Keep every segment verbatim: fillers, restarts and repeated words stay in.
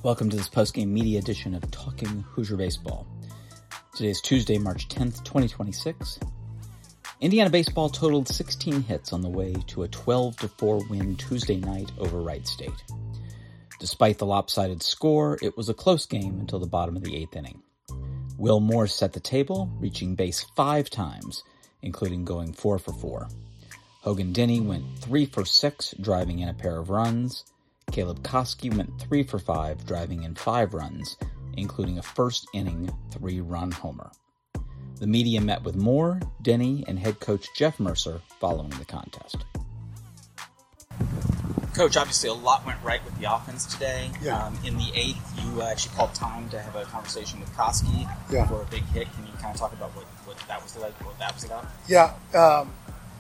Welcome to this postgame media edition of Talking Hoosier Baseball. Today is Tuesday, March tenth, twenty twenty-six. Indiana baseball totaled sixteen hits on the way to a twelve to four win Tuesday night over Wright State. Despite the lopsided score, it was a close game until the bottom of the eighth inning. Will Morse set the table, reaching base five times, including going four for four. Hogan Denny went three for six, driving in a pair of runs. Caleb Koski went three for five, driving in five runs, including a first-inning three-run homer. The media met with Moore, Denny, and head coach Jeff Mercer following the contest. Coach, obviously a lot went right with the offense today. Yeah. Um, in the eighth, you uh, actually called time to have a conversation with Koski yeah. for a big hit. Can you kind of talk about what, what that was like, what that was about? Yeah. Um,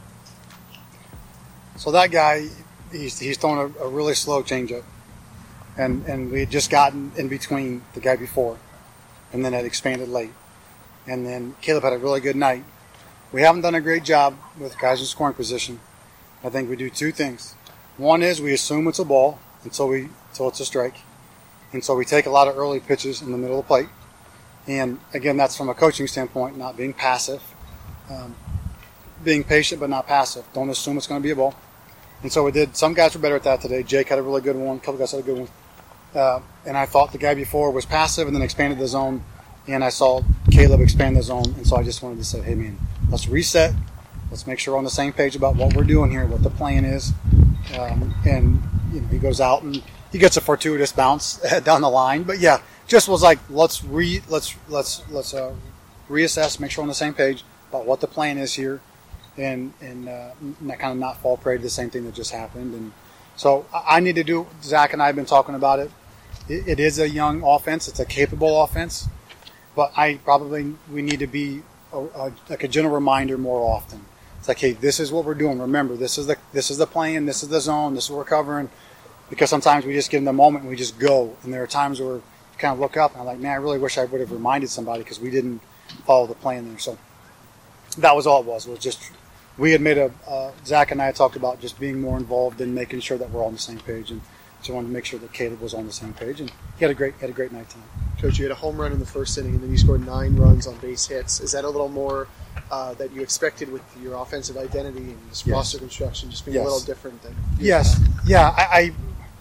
so that guy, he's he's throwing a, a really slow changeup, and and we had just gotten in between the guy before, and then it expanded late, and then Caleb had a really good night. We haven't done a great job with guys in scoring position. I think we do two things. One is we assume it's a ball until we until it's a strike, and so we take a lot of early pitches in the middle of the plate. And again, that's from a coaching standpoint, not being passive, um, being patient but not passive. Don't assume it's going to be a ball. And so we did. Some guys were better at that today. Jake had a really good one. A couple guys had a good one. Uh, and I thought the guy before was passive and then expanded the zone. And I saw Caleb expand the zone. And so I just wanted to say, hey, man, let's reset. Let's make sure we're on the same page about what we're doing here, what the plan is. Um, and, you know, he goes out and he gets a fortuitous bounce down the line. But, yeah, just was like, let's re let's let's let's uh, reassess, make sure we're on the same page about what the plan is here. And and uh, kind of not fall prey to the same thing that just happened. And so I need to do. Zach and I have been talking about it. It, it is a young offense. It's a capable offense, but I probably we need to be a, a, like a gentle reminder more often. It's like, hey, this is what we're doing. Remember, this is the this is the plan. This is the zone. This is what we're covering. Because sometimes we just get in the moment and we just go. And there are times where we kind of look up and I'm like, man, I really wish I would have reminded somebody because we didn't follow the plan there. So that was all it was. It was just. We had made a, uh, Zach and I had talked about just being more involved in making sure that we're all on the same page, and so I wanted to make sure that Caleb was on the same page, and he had a great had a great night tonight. Coach, you had a home run in the first inning, and then you scored nine runs on base hits. Is that a little more uh, that you expected with your offensive identity and this yes. roster construction just being yes. a little different than? Yes, had? yeah. I, I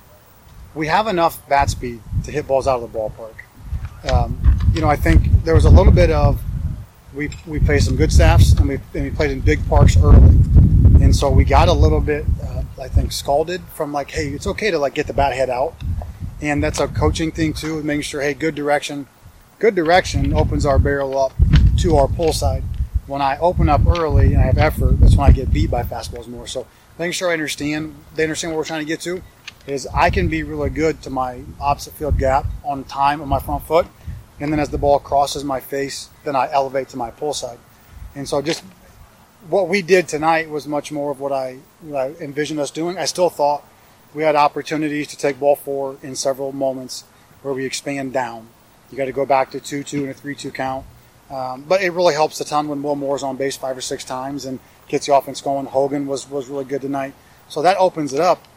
we have enough bat speed to hit balls out of the ballpark. Um, you know, I think there was a little bit of. We we played some good staffs, and we and we played in big parks early, and so we got a little bit, uh, I think, scalded from like, hey, it's okay to like get the bat head out, and that's a coaching thing too, making sure, hey, good direction, good direction opens our barrel up to our pull side. When I open up early and I have effort, that's when I get beat by fastballs more. So making sure I understand, they understand what we're trying to get to, is I can be really good to my opposite field gap on time on my front foot. And then as the ball crosses my face, then I elevate to my pull side. And so just what we did tonight was much more of what I, what I envisioned us doing. I still thought we had opportunities to take ball four in several moments where we expand down. You got to go back to two two and a three two count. Um, but it really helps a ton when Will Moore's on base five or six times and gets the offense going. Hogan was, was really good tonight. So that opens it up.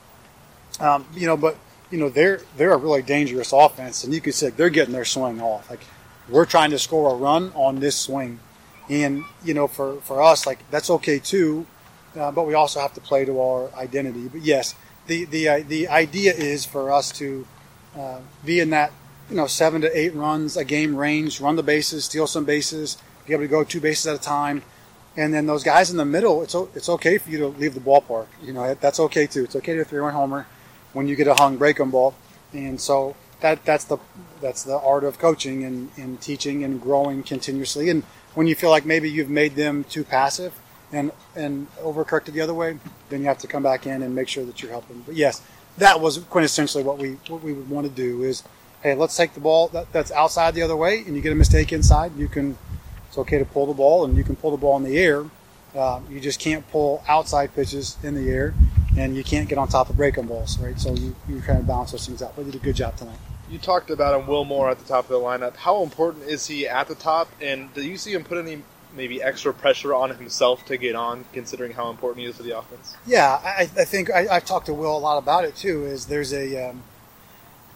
Um, you know, but... You know, they're they're a really dangerous offense, and you could say they're getting their swing off. Like, we're trying to score a run on this swing. And, you know, for, for us, like, that's okay too, uh, but we also have to play to our identity. But, yes, the the, uh, the idea is for us to uh, be in that, you know, seven to eight runs a game range, run the bases, steal some bases, be able to go two bases at a time. And then those guys in the middle, it's it's okay for you to leave the ballpark. You know, that's okay too. It's okay to three-run homer when you get a hung break 'em ball. And so that that's the that's the art of coaching and, and teaching and growing continuously. And when you feel like maybe you've made them too passive and and overcorrected the other way, then you have to come back in and make sure that you're helping. But yes, that was quintessentially what we what we would want to do is, hey, let's take the ball that, that's outside the other way, and you get a mistake inside, you can it's okay to pull the ball, and you can pull the ball in the air. Uh, you just can't pull outside pitches in the air. And you can't get on top of break-em balls, right? So you, you kind of balance those things out. But you did a good job tonight. You talked about him, Will Moore, at the top of the lineup. How important is he at the top? And do you see him put any maybe extra pressure on himself to get on, considering how important he is to the offense? Yeah, I, I think I, I've talked to Will a lot about it too. Is there's a um,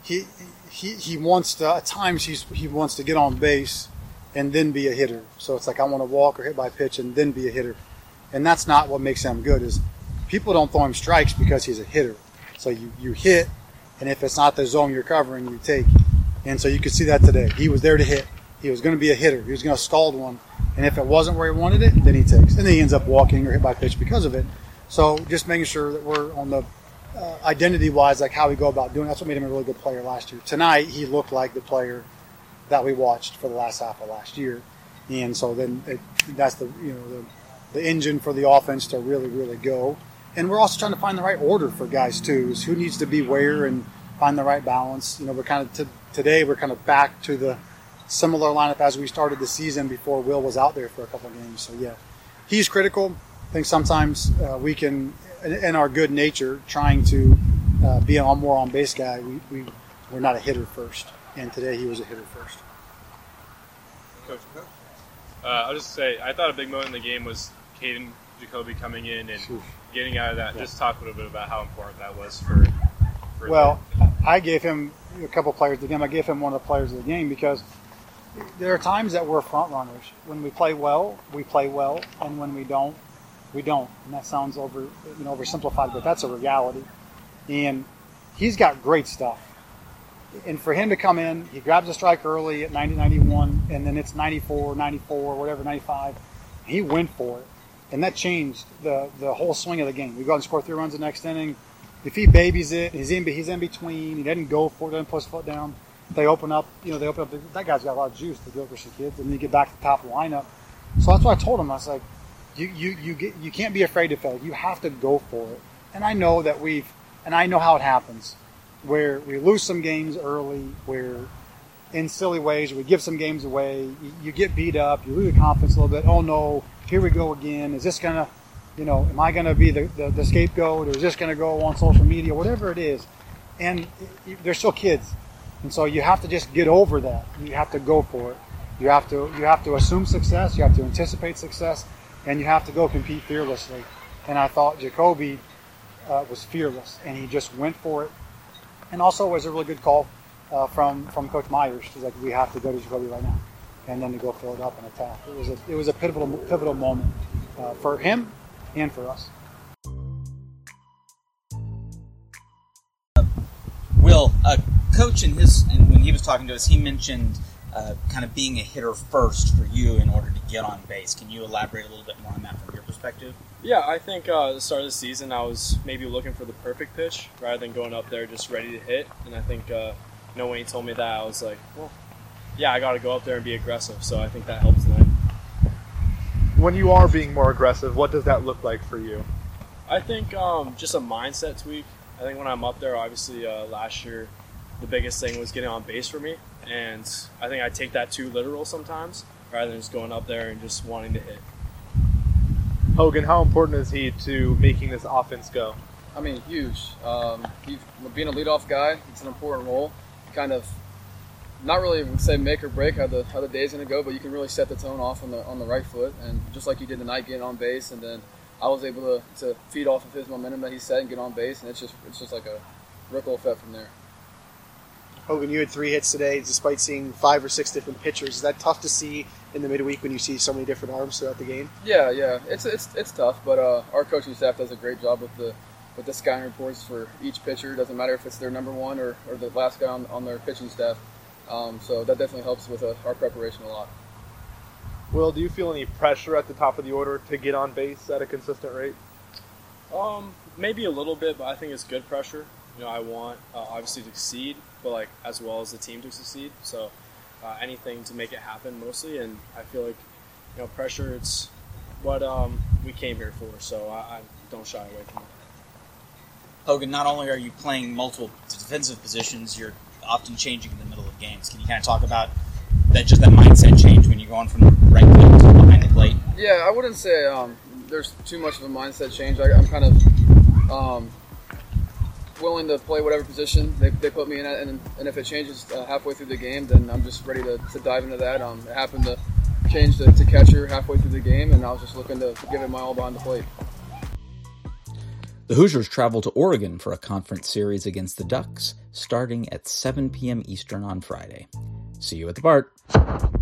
he he he wants to at times he's he wants to get on base and then be a hitter. So it's like I want to walk or hit by pitch and then be a hitter, and that's not what makes him good. Is people don't throw him strikes because he's a hitter. So you you hit, and if it's not the zone you're covering, you take. And so you could see that today. He was there to hit. He was going to be a hitter. He was going to scald one, and if it wasn't where he wanted it, then he takes, and then he ends up walking or hit by pitch because of it. So just making sure that we're on the uh, identity-wise, like how we go about doing. That's what made him a really good player last year. Tonight, he looked like the player that we watched for the last half of last year, and so then it, that's the you know the, the engine for the offense to really really go. And we're also trying to find the right order for guys too. Is who needs to be where and find the right balance. You know, we're kind of t- today we're kind of back to the similar lineup as we started the season before Will was out there for a couple of games. So yeah, he's critical. I think sometimes uh, we can, in our good nature, trying to uh, be a more on base guy. We, we we're not a hitter first, and today he was a hitter first. Coach, uh, I'll just say I thought a big moment in the game was Caden Jacoby coming in and Oof. getting out of that. Yeah. Just talk a little bit about how important that was for. for well, the- I gave him a couple players of the game. I gave him one of the players of the game because there are times that we're front runners. When we play well, we play well, and when we don't, we don't. And that sounds over, you know, oversimplified, but that's a reality. And he's got great stuff. And for him to come in, he grabs a strike early at ninety, ninety-one, and then it's ninety-four, ninety-four, whatever, ninety-five. He went for it. And that changed the, the whole swing of the game. We go out and score three runs the next inning. If he babies it, he's in, he's in between, he doesn't go for it, doesn't put his foot down. They open up, you know, they open up. That guy's got a lot of juice, the Gilchrist kids, and then you get back to the top of the lineup. So that's why I told him, I was like, you you you get you can't be afraid to fail. You have to go for it. And I know that we've, and I know how it happens, where we lose some games early, where in silly ways we give some games away. You, you get beat up, you lose your confidence a little bit. Oh no, here we go again. Is this gonna, you know, am I gonna be the the, the scapegoat, or is this gonna go on social media, whatever it is? And they're still kids. And so you have to just get over that. You have to go for it. You have to you have to assume success. You have to anticipate success, and you have to go compete fearlessly. And I thought Jacoby uh, was fearless, and he just went for it. And also, it was a really good call uh, from from Coach Myers. He's like, we have to go to Jacoby right now, and then to go fill it up and attack. It was a it was a pivotal pivotal moment uh, for him and for us. Will, uh, Coach, in his and when he was talking to us, he mentioned uh, kind of being a hitter first for you in order to get on base. Can you elaborate a little bit more on that from your perspective? Yeah, I think uh, at the start of the season, I was maybe looking for the perfect pitch rather than going up there just ready to hit. And I think, uh, you know, when he told me that, I was like, well, yeah, I got to go up there and be aggressive. So I think that helps tonight. When you are being more aggressive, what does that look like for you? I think um, just a mindset tweak. I think when I'm up there, obviously uh, last year, the biggest thing was getting on base for me. And I think I take that too literal sometimes rather than just going up there and just wanting to hit. Hogan, how important is he to making this offense go? I mean, huge. Um, he, being a leadoff guy, it's an important role. Kind of, not really say make or break how the how the day's going to go, but you can really set the tone off on the on the right foot. And just like you did tonight, getting on base, and then I was able to, to feed off of his momentum that he set and get on base, and it's just it's just like a ripple effect from there. Hogan, you had three hits today, despite seeing five or six different pitchers. Is that tough to see in the midweek when you see so many different arms throughout the game? Yeah, yeah, it's it's it's tough, but uh, our coaching staff does a great job with the with the scouting reports for each pitcher. It doesn't matter if it's their number one or, or the last guy on, on their pitching staff. Um, so that definitely helps with uh, our preparation a lot. Will, do you feel any pressure at the top of the order to get on base at a consistent rate? Um, maybe a little bit, but I think it's good pressure. You know, I want uh, obviously to succeed, but like as well as the team to succeed. So uh, anything to make it happen mostly, and I feel like you know pressure. It's what um, we came here for, so I, I don't shy away from it. Hogan, not only are you playing multiple defensive positions, you're often changing in the middle of games. Can you kind of talk about that, just that mindset change when you're going from the right field to behind the plate? Yeah, I wouldn't say um, there's too much of a mindset change. I, I'm kind of um, willing to play whatever position they, they put me in, at, and, and if it changes uh, halfway through the game, then I'm just ready to, to dive into that. Um, it happened to change to, to catcher halfway through the game, and I was just looking to give it my all behind the plate. The Hoosiers travel to Oregon for a conference series against the Ducks, starting at seven p.m. Eastern on Friday. See you at the Bart.